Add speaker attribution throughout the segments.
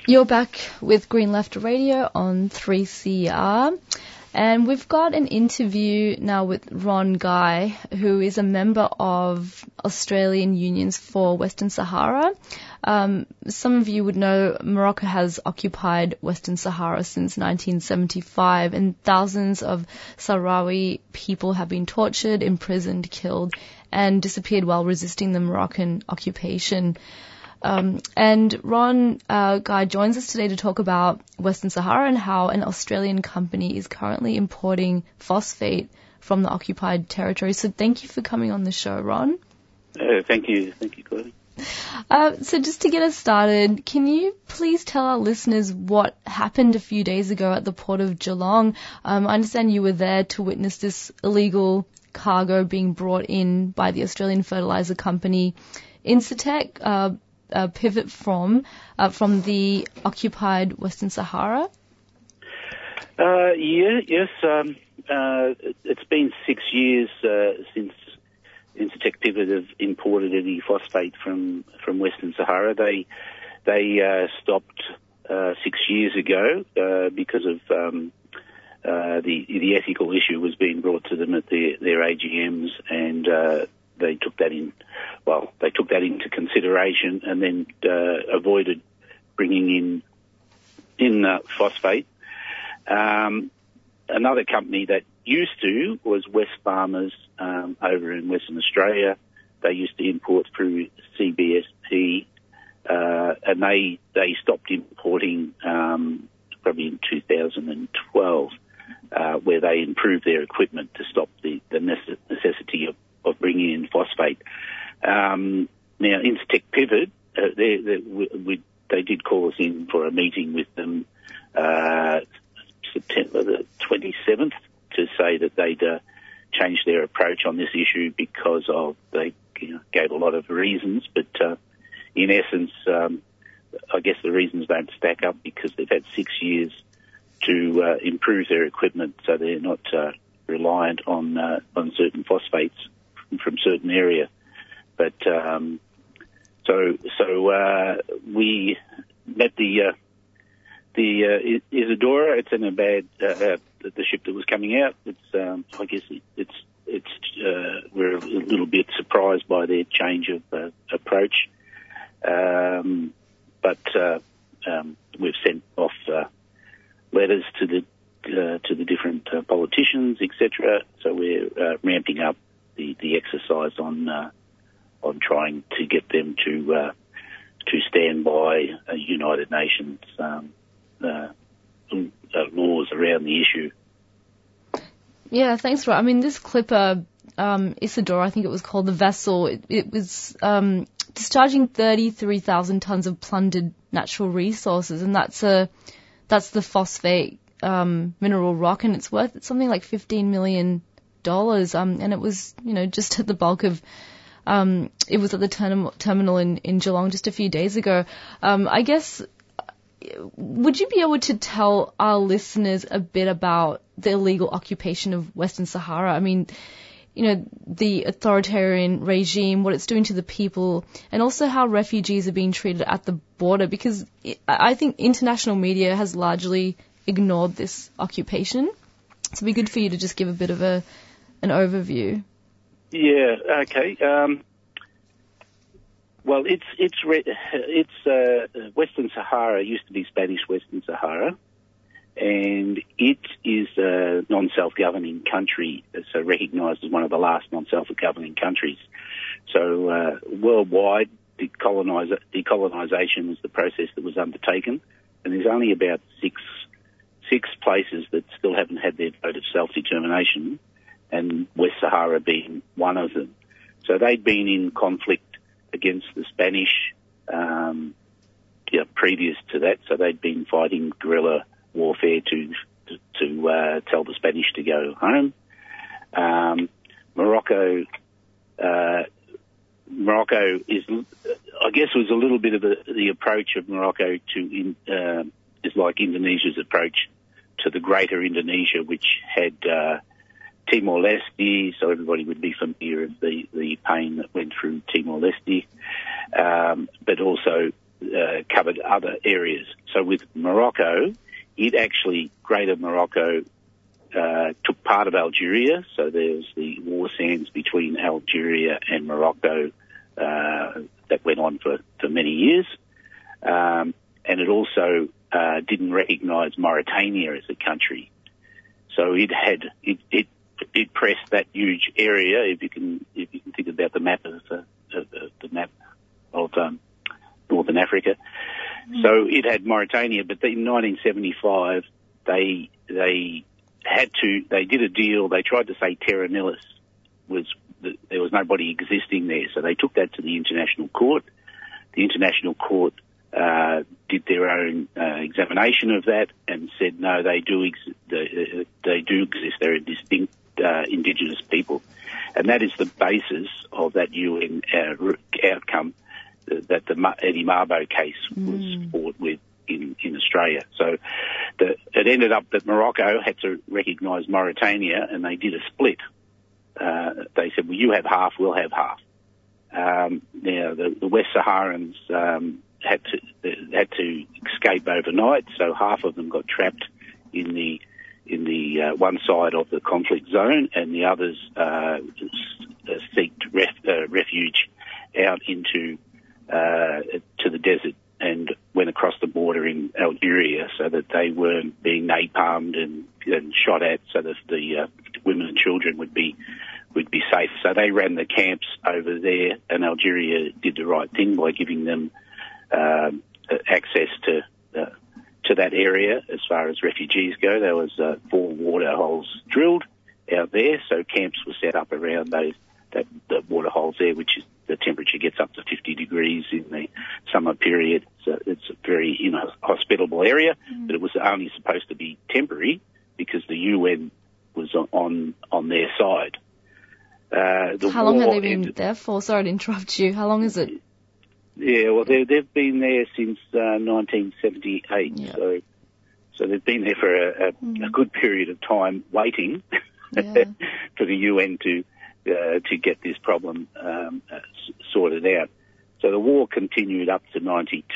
Speaker 1: You're back with Green Left Radio on 3CR, and we've got an interview now with Ron Guy, who is a member of Australian Unions for Western Sahara. Some of you would know Morocco has occupied Western Sahara since 1975, and thousands of Sahrawi people have been tortured, imprisoned, killed, and disappeared while resisting the Moroccan occupation. And Ron Guy joins us today to talk about Western Sahara and how an Australian company is currently importing phosphate from the occupied territory. So thank you for coming on the show, Ron.
Speaker 2: Thank you, Claudia.
Speaker 1: So just to get us started, can you please tell our listeners what happened a few days ago at the port of Geelong? I understand you were there to witness this illegal cargo being brought in by the Australian fertilizer company Incitec, pivot from the occupied Western Sahara?
Speaker 2: Yes. It's been 6 years since Incitec Pivot have imported any phosphate from Western Sahara. They stopped 6 years ago because of the ethical issue was being brought to them at their AGMs, and they took that into consideration and then avoided bringing in phosphate. Another company that used to was West Farmers over in Western Australia. They used to import through CBSP, and they stopped importing probably in 2012, where they improved their equipment to stop the necessity of bringing in phosphate. Now, Incitec Pivot, they did call us in for a meeting with them September the 27th to say that they'd changed their approach on this issue because they gave a lot of reasons, but in essence, I guess the reasons don't stack up because they've had 6 years to improve their equipment so they're not reliant on certain phosphates from certain area. But so we met the Isadora. It's in a bad the ship that was coming out. It's I guess we're a little bit surprised by their change of approach, but we've sent off letters to the different politicians, etc. So we're ramping up the exercise on trying to get them to stand by United Nations laws around the issue.
Speaker 1: Yeah, thanks, Rob. I mean, this clipper, Isadora, I think it was called, the vessel, it was discharging 33,000 tons of plundered natural resources, and that's the phosphate mineral rock, and it's worth something like $15 million. And it was, just at the bulk of, it was at the terminal in Geelong just a few days ago. I guess, would you be able to tell our listeners a bit about the illegal occupation of Western Sahara? I mean, the authoritarian regime, what it's doing to the people, and also how refugees are being treated at the border, because I think international media has largely ignored this occupation. So it'd be good for you to just give a bit of an overview. Yeah.
Speaker 2: Okay. Well, it's Western Sahara used to be Spanish Western Sahara, and it is a non-self-governing country, so recognised as one of the last non-self-governing countries. So worldwide, decolonisation was the process that was undertaken, and there's only about six places that still haven't had their vote of self-determination, and West Sahara being one of them. So they'd been in conflict against the Spanish previous to that, so they'd been fighting guerrilla warfare to tell the Spanish to go home. Morocco is, I guess, was a little bit of the approach of Morocco is like Indonesia's approach to the Greater Indonesia, which had Timor-Leste, so everybody would be familiar with the pain that went through Timor-Leste, but also covered other areas. So with Morocco, Greater Morocco took part of Algeria, so there's the war sands between Algeria and Morocco that went on for many years. And it also didn't recognise Mauritania as a country. So it pressed that huge area. If you can think about the map of Northern Africa. So it had Mauritania, but in 1975 they did a deal. They tried to say terra nullius there was nobody existing there, so they took that to the International Court. The International Court did their own examination of that and said no, they do exist. They're a distinct indigenous people, and that is the basis of that UN outcome that the Eddie Mabo case was fought with in Australia. So it ended up that Morocco had to recognise Mauritania, and they did a split. They said, well, you have half, we'll have half. Now, the West Saharans had to escape overnight, so half of them got trapped in the one side of the conflict zone, and the others sought refuge out into to the desert and went across the border in Algeria so that they weren't being napalmed and shot at, so that the women and children would be safe. So they ran the camps over there, and Algeria did the right thing by giving them access to that area as far as refugees go. There was 4 water holes drilled out there, so camps were set up around the water holes there, which is the temperature gets up to 50 degrees in the summer period. So it's a very hospitable area, but it was only supposed to be temporary because the UN was on their side.
Speaker 1: How long have they been there for? Sorry to interrupt you. How long is it?
Speaker 2: Yeah, well, they've been there since 1978, yeah. So they've been there for a good period of time waiting for the UN to get this problem sorted out. So the war continued up to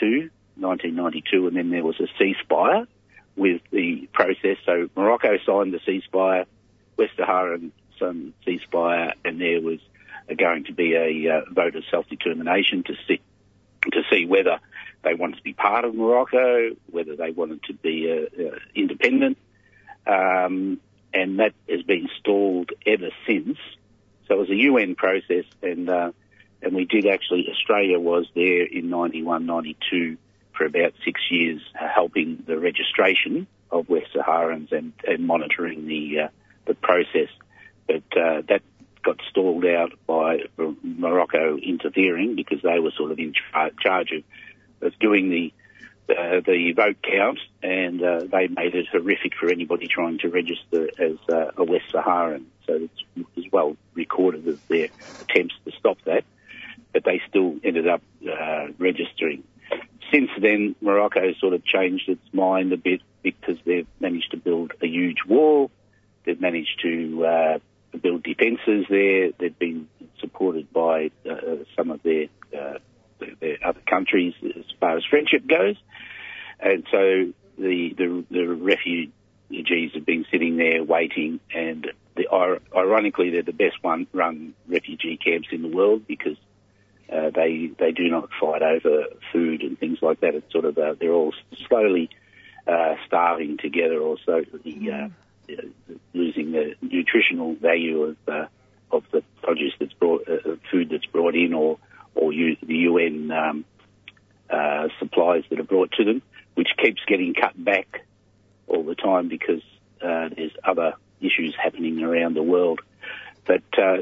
Speaker 2: 1992, and then there was a ceasefire with the process. So Morocco signed the ceasefire, West Sahara signed the ceasefire, and there was going to be a vote of self-determination to see whether they wanted to be part of Morocco, whether they wanted to be independent, and that has been stalled ever since. So it was a UN process, and we did actually, Australia was there in 91, 92 for about 6 years, helping the registration of West Saharans and monitoring the process. But that got stalled out by Morocco interfering because they were sort of in charge of doing the vote count, and they made it horrific for anybody trying to register as a West Saharan. So it's well recorded of their attempts to stop that, but they still ended up registering. Since then, Morocco sort of changed its mind a bit because they've managed to build a huge wall. They've managed to build defences there. They've been supported by some of their other countries as far as friendship goes. And so the refugees have been sitting there waiting, and ironically they're the best run refugee camps in the world because they do not fight over food and things like that. It's sort of they're all slowly starving together, or slowly losing the nutritional value of the produce that's food that's brought in, or the UN supplies that are brought to them, which keeps getting cut back all the time because there's other issues happening around the world. But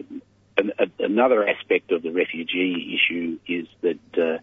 Speaker 2: another aspect of the refugee issue is that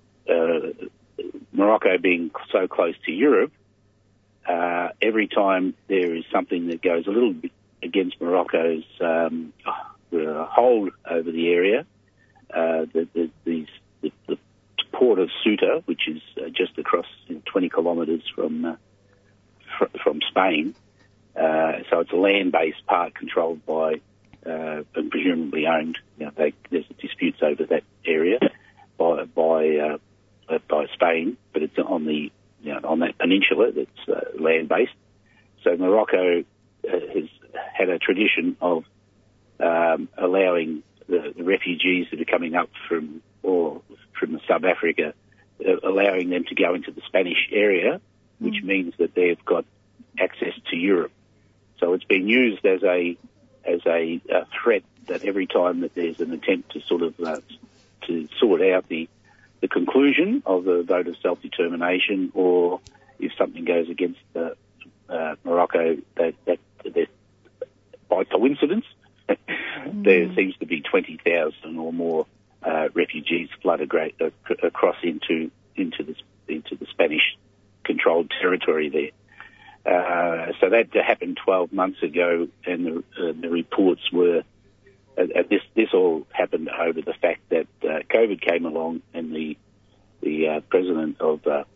Speaker 2: Morocco being so close to Europe, every time there is something that goes a little bit against Morocco's hold over the area, the port of Ceuta, which is just across 20 kilometres from Spain, so it's a land-based part controlled by and presumably owned. There's disputes over that area by by Spain, but it's on on that peninsula that's land-based. So Morocco has had a tradition of allowing the refugees that are coming up from South Africa, allowing them to go into the Spanish area, which means that they've got access to Europe. So it's been used as a threat that every time that there's an attempt to sort of to sort out the conclusion of the vote of self-determination, or if something goes against Morocco, that by coincidence there seems to be 20,000 or more refugees flood across into the Spanish-controlled territory there. So that happened 12 months ago, and the reports were. This all happened over the fact that COVID came along, and the president of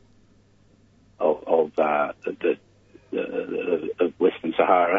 Speaker 2: Western Sahara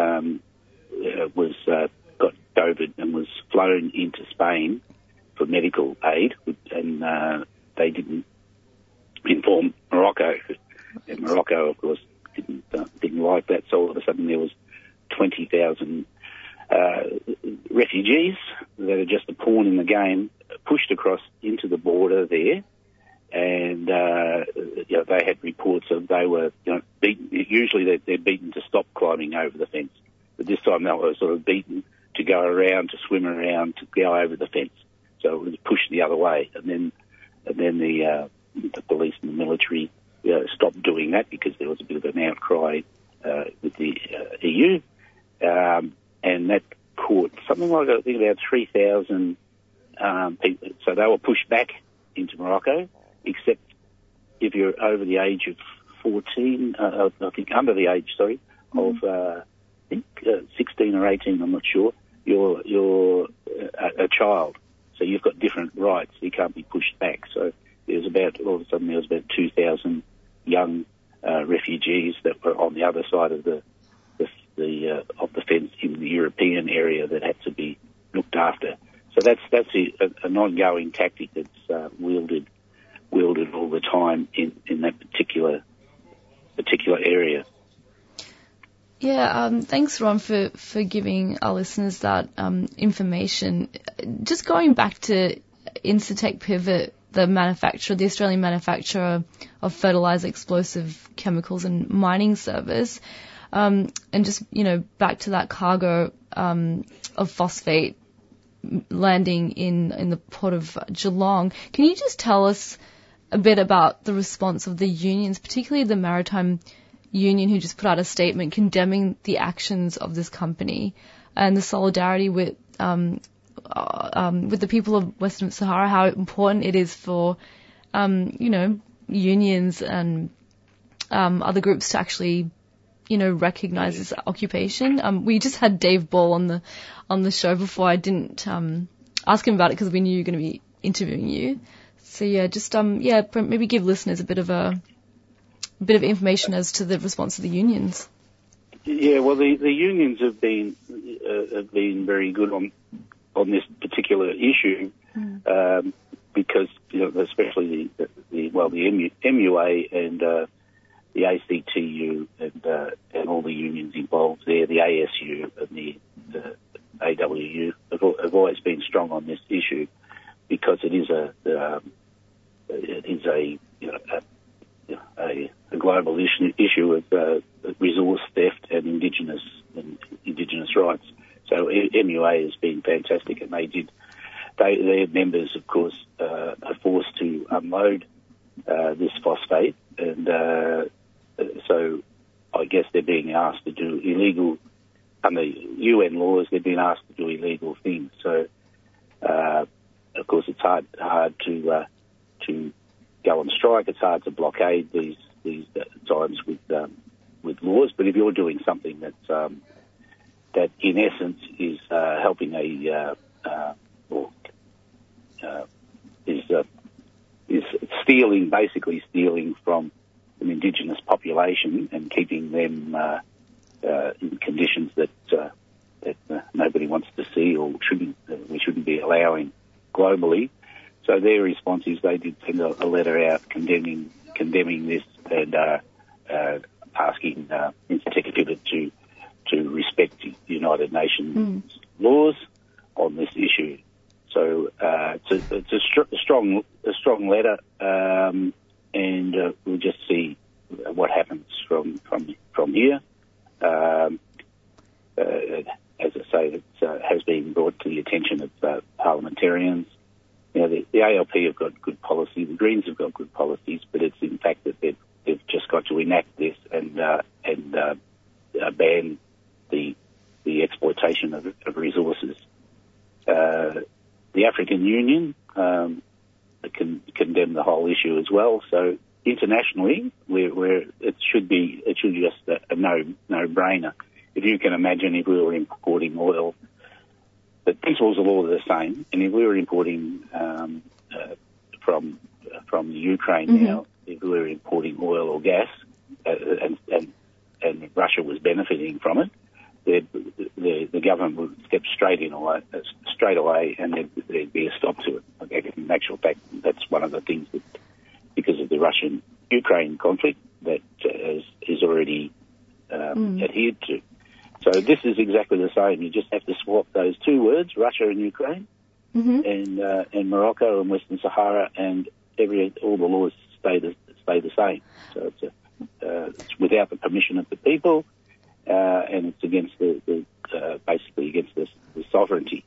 Speaker 2: got COVID and was flown into Spain for medical aid, and they didn't inform Morocco, and Morocco, of course, didn't like that. So all of a sudden there was 20,000 refugees that are just a pawn in the game pushed across into the border there, and they had reports of they were beaten. Usually they're beaten to stop climbing over the fence, but this time they were sort of beaten to go around, to swim around, to go over the fence. So it was pushed the other way, and then the police and the military stopped doing that because there was a bit of an outcry with the EU. And that caught something like, I think, about 3,000 people. So they were pushed back into Morocco, except if you're over the age of 14, I think under the age, of I think 16 or 18, I'm not sure, you're a child. So you've got different rights. You can't be pushed back. So all of a sudden there was about 2,000 young refugees that were on the other side of the fence in the European area that had to be looked after. So that's an ongoing tactic that's wielded all the time in that particular area.
Speaker 1: Yeah, thanks, Ron, for giving our listeners that information. Just going back to Incitec Pivot, the Australian manufacturer of fertilizer, explosive chemicals and mining service, and just, back to that cargo of phosphate landing in the port of Geelong. Can you just tell us a bit about the response of the unions, particularly the Maritime Union, who just put out a statement condemning the actions of this company, and the solidarity with the people of Western Sahara, how important it is for, unions and other groups to actually, recognize this occupation. We just had Dave Ball on the show before. I didn't ask him about it because we knew you were going to be interviewing you. So yeah, just maybe give listeners a bit of information as to the response of the unions.
Speaker 2: Yeah, well, the unions have been very good on this particular issue, because especially the MUA and the ACTU and all the unions involved there, the ASU and the AWU have always been strong on this issue, because it is a global issue of resource theft and indigenous rights. So MUA has been fantastic, and their members, of course, are forced to unload this phosphate, and so I guess they're being asked to do illegal, under UN laws, they're being asked to do illegal things. So, of course, it's hard to go on strike. It's hard to blockade these times with laws. But if you're doing something that in essence is helping is basically stealing from an indigenous population and keeping them in conditions that nobody wants to see, or we shouldn't be allowing globally. So their response is they did send a letter out condemning this and asking Intertek to respect the United Nations laws on this issue. So it's a strong letter, and we'll just see what happens from here. As I say, it has been brought to the attention of parliamentarians. You know, the ALP have got good policy, the Greens have got good policies, but it's in fact that they've just got to enact this and ban the exploitation of resources. The African Union condemned the whole issue as well. So internationally, it should just a no-brainer. If you can imagine, if we were importing oil, the principles of law are the same, and if we were importing from the Ukraine now, if we were importing oil or gas, and Russia was benefiting from it, the government would step straight away, and there'd be a stop to it. In actual fact, that's one of the things that, because of the Russian-Ukraine conflict, that is already adhered to. So this is exactly the same. You just have to swap those two words, Russia and Ukraine, and Morocco and Western Sahara, and all the laws stay the same. So it's without the permission of the people, and it's against basically against the sovereignty.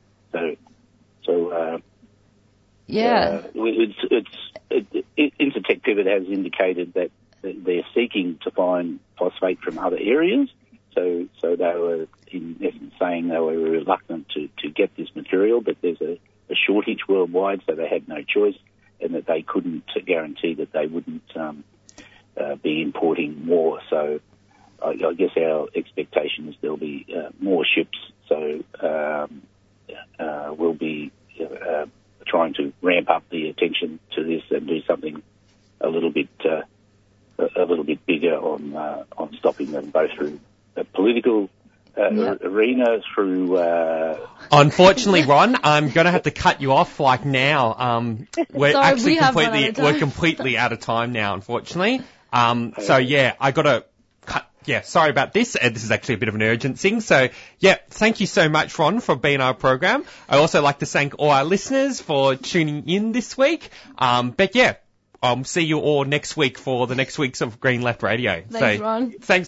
Speaker 2: Intertek Pivot has indicated that they're seeking to find phosphate from other areas. So they were, in essence, saying they were reluctant to get this material, but there's a shortage worldwide, so they had no choice, and that they couldn't guarantee that they wouldn't be importing more. So I guess our expectation is there'll be more ships, so we'll be trying to ramp up the attention to this and do something a little bit bigger on stopping them, both through the political arena, through...
Speaker 3: Unfortunately, Ron, I'm going to have to cut you off now. We're completely out of time now, unfortunately. I got to cut. Yeah, sorry about this. This is actually a bit of an urgent thing. So, thank you so much, Ron, for being on our program. I also like to thank all our listeners for tuning in this week. I'll see you all next week for the next weeks of Green Left Radio.
Speaker 1: Thanks, Ron.
Speaker 3: Thanks.